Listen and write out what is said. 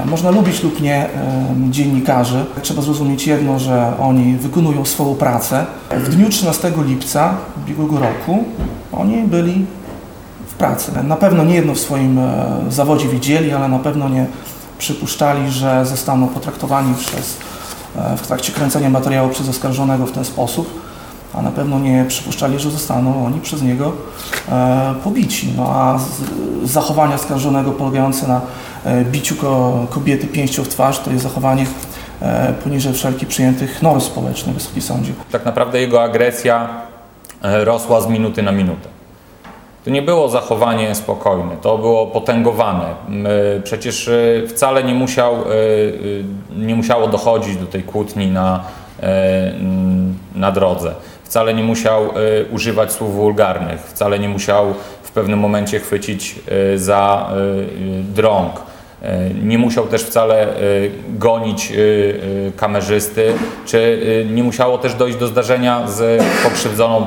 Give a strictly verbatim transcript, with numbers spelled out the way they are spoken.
Można lubić lub nie dziennikarzy. Trzeba zrozumieć jedno, że oni wykonują swoją pracę. W dniu trzynastego lipca ubiegłego roku oni byli w pracy. Na pewno nie jedno w swoim zawodzie widzieli, ale na pewno nie przypuszczali, że zostaną potraktowani przez, w trakcie kręcenia materiału przez oskarżonego w ten sposób, a na pewno nie przypuszczali, że zostaną oni przez niego e, pobici. No a z, zachowanie oskarżonego polegające na e, biciu ko, kobiety pięścią w twarz to jest zachowanie e, poniżej wszelkich przyjętych norm społecznych, Wysoki Sądzie. Tak naprawdę jego agresja e, rosła z minuty na minutę. To nie było zachowanie spokojne, to było potęgowane. Przecież wcale nie, musiał, nie musiało dochodzić do tej kłótni na, na drodze. Wcale nie musiał używać słów wulgarnych, wcale nie musiał w pewnym momencie chwycić za drąg. Nie musiał też wcale gonić kamerzysty, czy nie musiało też dojść do zdarzenia z pokrzywdzoną